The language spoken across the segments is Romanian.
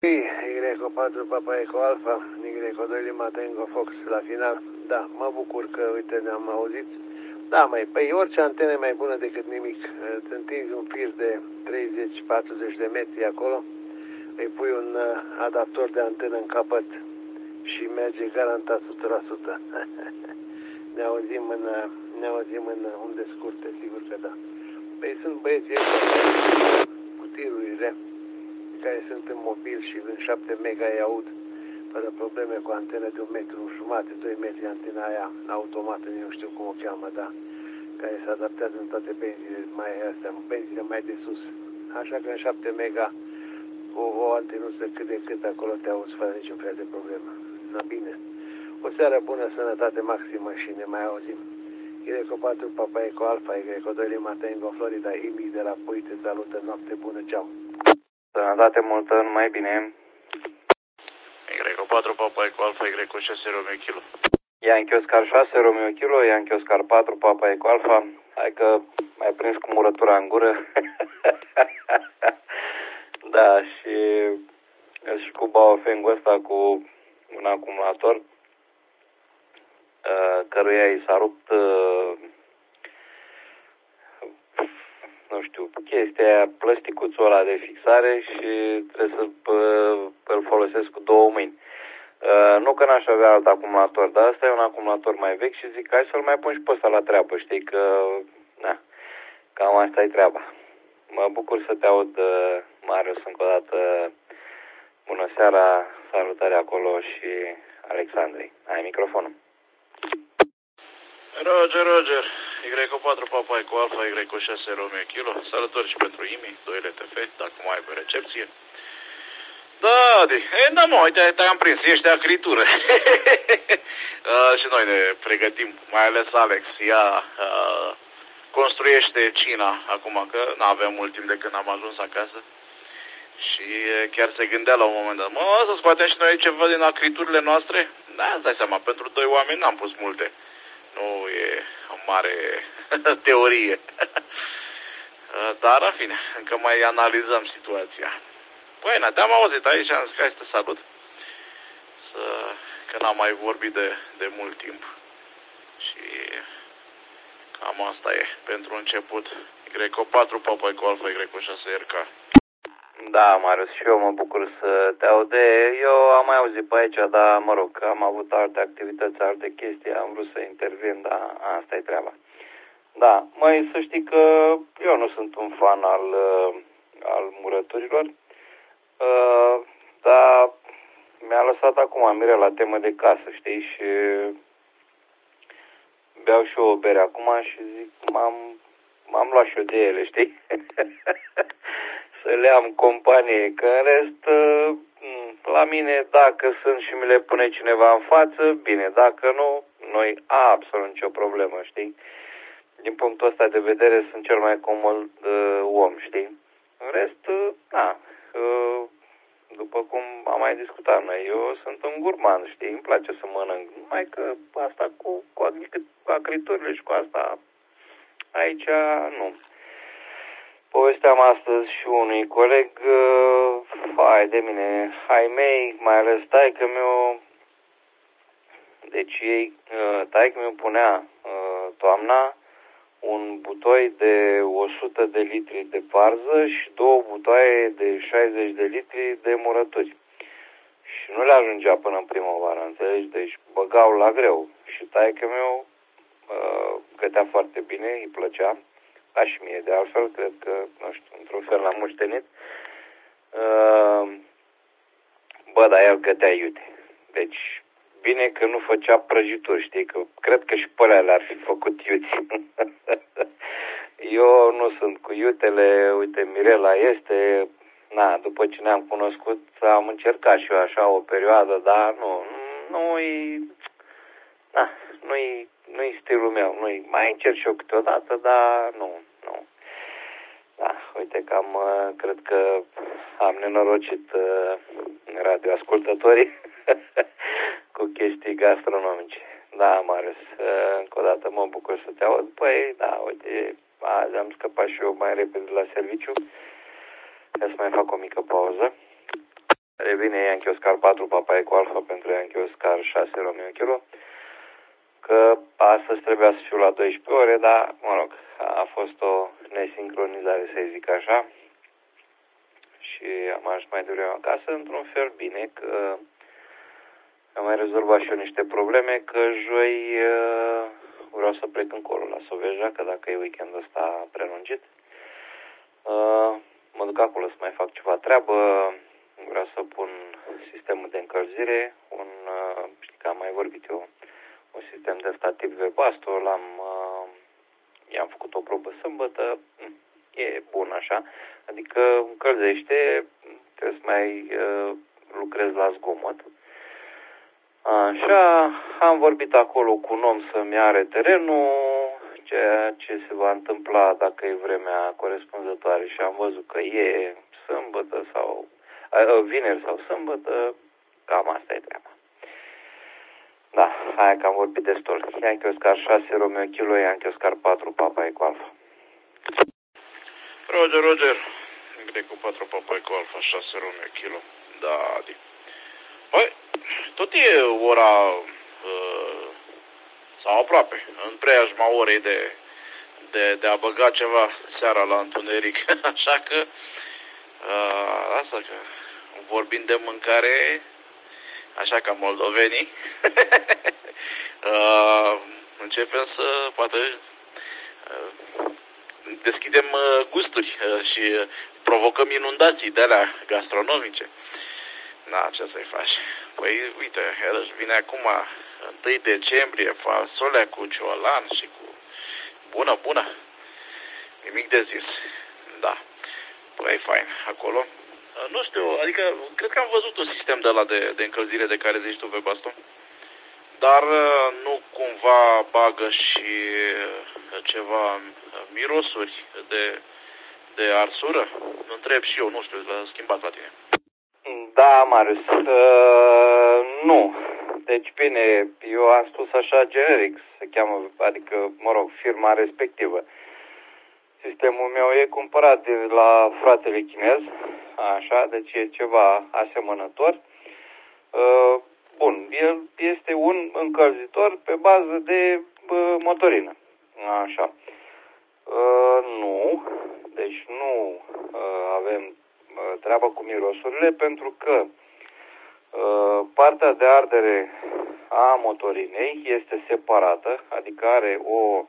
Y4 Papa Eco Alpha, Y2 Lima Tango Fox la final. Da, mă bucur că, uite, ne-am auzit. Da, păi orice antenă e mai bună decât nimic. Îți întinzi un fir de 30-40 de metri acolo, îi pui un adaptor de antenă în capăt și merge garantat 100%. ne auzim în unde scurte, sigur că da. Păi sunt băieții cu tirurile care sunt în mobil și în 7 mega îi aud fără probleme cu antenă de 1,5 metri, 2 metri, antena aia automată, nu știu cum o cheamă, da, care se adaptează în toate benzile mai de sus. Așa că în 7 mega o antenuță cât de cât acolo te auzi fără niciun fel de problemă. Na bine. O seară bună, sănătate maximă și ne mai auzim. Y4 Papa Eco Alpha, Y2 Lima Tango Florida, Imi de la Pui, te salută, noapte bună, ceau. Sănătate multă, numai bine. Y4 Papa Eco Alpha, Y6 Romeo Kilo. Yankee Oscar 6 Romeo Kilo, Yankee Oscar 4 Papa Eco Alpha. Hai că m-ai prins cu murătura în gură. Da, și cu baofengul ăsta cu un acumulator căruia i s-a rupt nu știu, chestia aia, plasticuțul ăla de fixare și trebuie să îl folosesc cu 2 mâini. Nu că n-aș avea alt acumulator, dar ăsta e un acumulator mai vechi și zic hai să-l mai pun și pe ăsta la treabă, știi că, na, cam asta e treaba. Mă bucur să te aud, Marius, încă o dată. Bună seara, salutare acolo și Alexandrei. Ai microfonul. Roger. Y4 Papa Eco Alpha, Y6 Romeo Kilo. Salutări și pentru Imi, 2 LTF, dacă mai ai pe recepție. Da, Adi. Da, mă, uite, te-am prins, ești de acritură. Și noi ne pregătim, mai ales Alex. Ea construiește cina acum, că n-avem mult timp de când am ajuns acasă. Și chiar se gândea la un moment dat, să scoatem și noi ceva din acriturile noastre? Da, îți dai seama, pentru 2 oameni n-am pus multe. Nu e o mare teorie. Dar, în fine, încă mai analizăm situația. Păi, te-am auzit aici și am zis că hai să te salut. Că n-am mai vorbit de mult timp. Și cam asta e pentru început. Y4 Papa Eco Alpha, Y6 RK. Da, Marius, și eu mă bucur să te aud. Eu am mai auzit pe aici, dar mă rog, am avut alte activități, alte chestii, am vrut să intervin, dar asta e treaba. Da, măi, să știi că eu nu sunt un fan al murăturilor, dar mi-a lăsat acum Mire la temă de casă, știi, și beau și eu o bere acum și zic, m-am luat și eu de ele, știi? Să le am companie, că în rest, la mine, dacă sunt și mi le pune cineva în față, bine, dacă nu, nu-i absolut nicio problemă, știi? Din punctul ăsta de vedere, sunt cel mai comod om, știi? În rest, după cum am mai discutat noi, eu sunt un gurman, știi? Îmi place să mănânc, numai că asta cu acriturile și cu asta, aici, nu. Povesteam astăzi și unui coleg, hai de mine, ai mei, mai ales taică-miu, deci taică-miu punea toamna un butoi de 100 de litri de varză și 2 butoaie de 60 de litri de murături. Și nu le ajungea până în primăvară, înțelegi? Deci băgau la greu și taică-miu gătea foarte bine, îi plăcea. Ca și mie, de altfel, cred că, nu știu, într-un fel l-am moștenit. Dar el gătea iute. Deci, bine că nu făcea prăjituri, știi, că cred că și pe alea le-ar fi făcut iuți. Eu nu sunt cu iutele, uite, Mirela este, după ce ne-am cunoscut, am încercat și eu așa o perioadă, dar nu-i stilul meu, mai încerc și eu câteodată, dar nu. Da, uite că cred că am nenorocit radioascultătorii cu chestii gastronomice. Da, Marius, încă o dată mă bucur să te aud. Păi, da, uite, azi am scăpat și eu mai repede la serviciu. Hai să mai fac o mică pauză. E bine, Yankee Oscar 4, Papa Eco Alpha pentru Yankee Oscar 6, Romeo Kilo. Că astăzi trebuia să fiu la 12 ore, dar, mă rog, a fost o nesincronizare, să zic așa. Și am ajuns mai devreme acasă, într-un fel bine, că am mai rezolvat și eu niște probleme, că joi vreau să plec încolo la Soveja, că dacă e weekendul ăsta prelungit, mă duc acolo să mai fac ceva treabă, vreau să pun sistemul de încălzire, știi că am mai vorbit eu, un sistem de stativ Webasto, i-am făcut o probă sâmbătă, e bun așa, adică încălzește, trebuie să mai lucrez la zgomot. Așa, am vorbit acolo cu un om să-mi are terenul, ceea ce se va întâmpla dacă e vremea corespunzătoare și am văzut că e sâmbătă sau vineri sau sâmbătă, cam asta e treaba. Da, hai că am vorbit destul. Yankee Oscar 6, Romeo Kilo, Yankee Oscar 4, Papa Eco Alpha. Roger. Greco 4, Papa Eco Alpha 6, Romeo Kilo. Da, Adi. Păi, tot e ora, sau aproape, în preajma orei de a băga ceva seara la întuneric. Așa că, asta că, vorbind de mâncare, așa ca moldovenii, începem să, poate, deschidem gusturi și provocăm inundații de alea gastronomice. Na, ce să-i faci? Păi, uite, iarăși vine acum 1 decembrie, fasolea cu ciolan și cu... Bună. Nimic de zis. Da. Păi, fain, acolo. Nu știu, adică, cred că am văzut un sistem de ăla de încălzire de care zici tu pe baston. Dar nu cumva bagă și ceva mirosuri de arsură? Întreb și eu, nu știu, l-a schimbat la tine. Da, Marius, nu. Deci, bine, eu am spus așa generic, se cheamă, adică, mă rog, firma respectivă. Sistemul meu e cumpărat de la fratele chinez, așa, deci e ceva asemănător. Bun, el este un încălzitor pe bază de motorină, așa. Nu, deci nu avem treabă cu mirosurile, pentru că partea de ardere a motorinei este separată, adică are o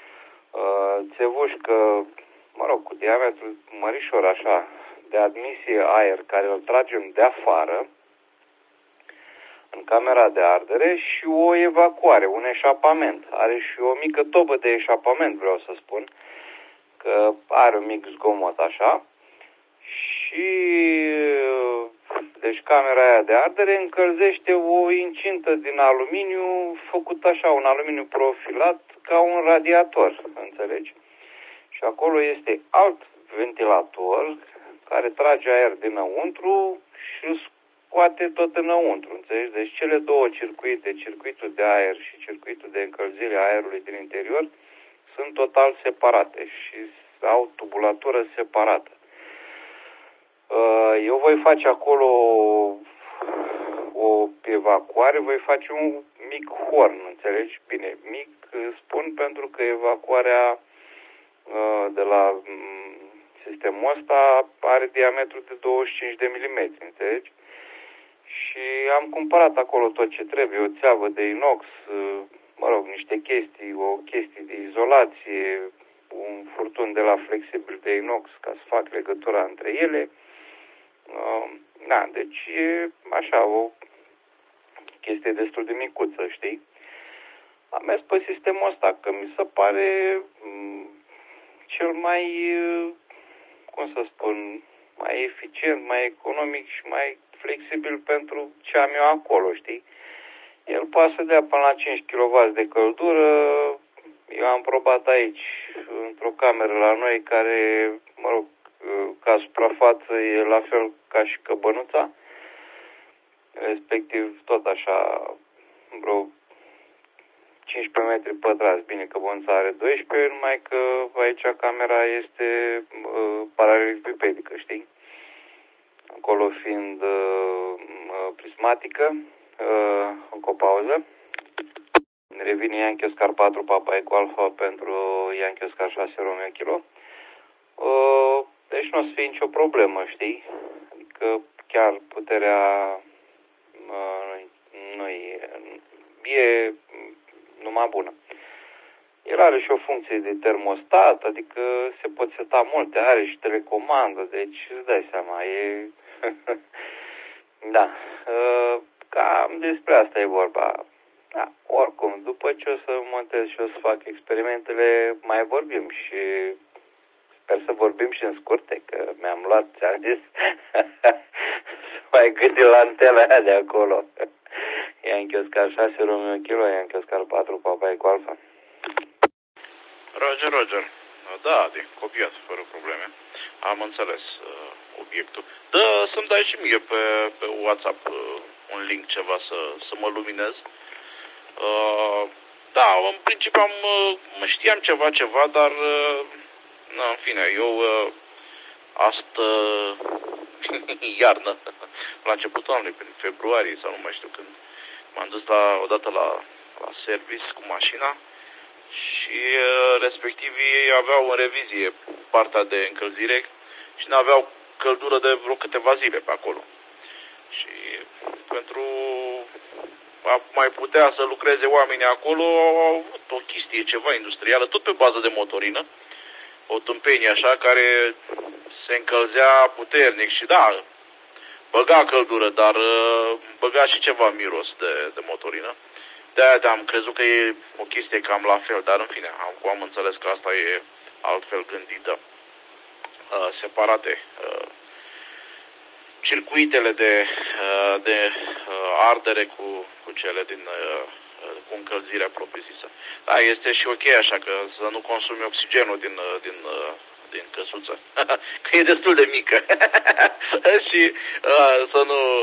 țevușcă, mă rog, cu diametru mărișor așa, de admisie aer, care îl tragem de afară în camera de ardere și o evacuare, un eșapament. Are și o mică tobă de eșapament, vreau să spun, că are un mic zgomot așa. Și deci camera aia de ardere încălzește o incintă din aluminiu, făcut așa, un aluminiu profilat ca un radiator, înțelegi? Și acolo este alt ventilator care trage aer dinăuntru și scoate tot înăuntru, înțelegi? Deci cele două circuite, circuitul de aer și circuitul de încălzire a aerului din interior, sunt total separate și au tubulatură separată. Eu voi face acolo o evacuare, voi face un mic horn, înțelegi? Bine, mic spun pentru că evacuarea de la sistemul ăsta are diametru de 25 de mm, înțelegi? Și am cumpărat acolo tot ce trebuie, o țeavă de inox, mă rog, niște chestii, o chestie de izolație, un furtun de la flexibil de inox ca să fac legătura între ele. Da, deci e așa o chestie destul de micuță, știi? Am mers pe sistemul ăsta că mi se pare cel mai, cum să spun, mai eficient, mai economic și mai flexibil pentru ce am eu acolo, știi? El poate să dea până la 5 kW de căldură. Eu am probat aici, într-o cameră la noi, care, mă rog, ca suprafață e la fel ca și căbănuța, respectiv tot așa, vreo 15 metri pătrați. Bine, căbănuța are 12, numai că aici camera este paralelipipedică, știi? Acolo fiind informatică, încă o pauză. Revine Yankee Oscar 4 Papa Eco Alpha pentru Yankee Oscar 6 Romeo Kilo. Deci nu o să fie nicio problemă, știi? Adică chiar puterea e numai bună. El are și o funcție de termostat, adică se pot seta multe, are și telecomandă, deci îți dai seama, e... Da, cam despre asta e vorba. Da, oricum, după ce o să montez și o să fac experimentele, mai vorbim și sper să vorbim și în scurte, că mi-am luat, ți-am zis, să mai gândi la antena aia de acolo. Yankee Oscar 6 Romeo Kilo, Yankee Oscar 4 Papa Eco Alpha. Roger. Da, de copiat, fără probleme. Am înțeles obiectul. Da, să-mi dai și mie pe WhatsApp un link, ceva, să mă luminez. Da, în principiu știam ceva, dar în fine, eu astă iarnă, la începutul anului, prin februarie sau nu mai știu când, m-am dus odată la service cu mașina și respectivii aveau în revizie partea de încălzire și n-aveau căldură de vreo câteva zile pe acolo. Și pentru a mai putea să lucreze oamenii acolo, au avut o chestie, ceva industrială, tot pe bază de motorină, o tâmpenie așa, care se încălzea puternic și da, băga căldură, dar băga și ceva miros de motorină. De-aia am crezut că e o chestie cam la fel, dar în fine, am înțeles că asta e altfel gândită. Separate circuitele de ardere cu cele cu încălzirea propriu-zisă. Da, este și ok așa, că să nu consumi oxigenul din căsuță, că e destul de mică. Și să nu,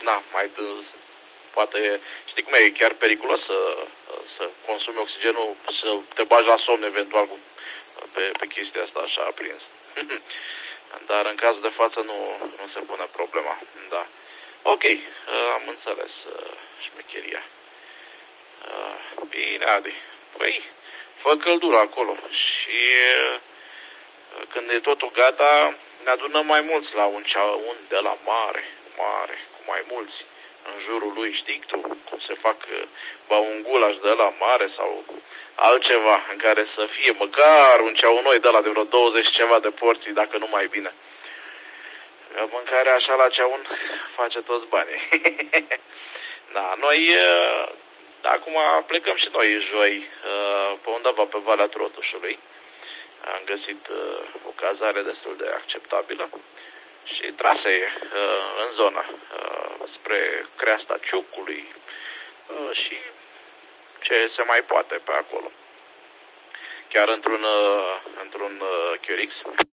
poate, știi cum e chiar periculos să consumi oxigenul, să te bagi la somn eventual pe chestia asta așa aprins. Dar în cazul de față nu se pune problema. Da. Ok, am înțeles șmecheria. Bine, Adi. Păi, fă căldură acolo și când e totul gata, ne adunăm mai mulți la un ceaun de la mare, cu mai mulți în jurul lui, știi tu, cum se fac un gulaș de la mare sau altceva în care să fie măcar un ceaunoi de la de vreo 20 ceva de porții, dacă nu mai bine. Mâncarea așa la ceaun face toți banii. Da, noi acum plecăm și noi joi pe undeva pe Valea Trotușului. Am găsit o cazare destul de acceptabilă și trasee în zona spre Creasta Ciucului și ce se mai poate pe acolo. Chiar într-un QRX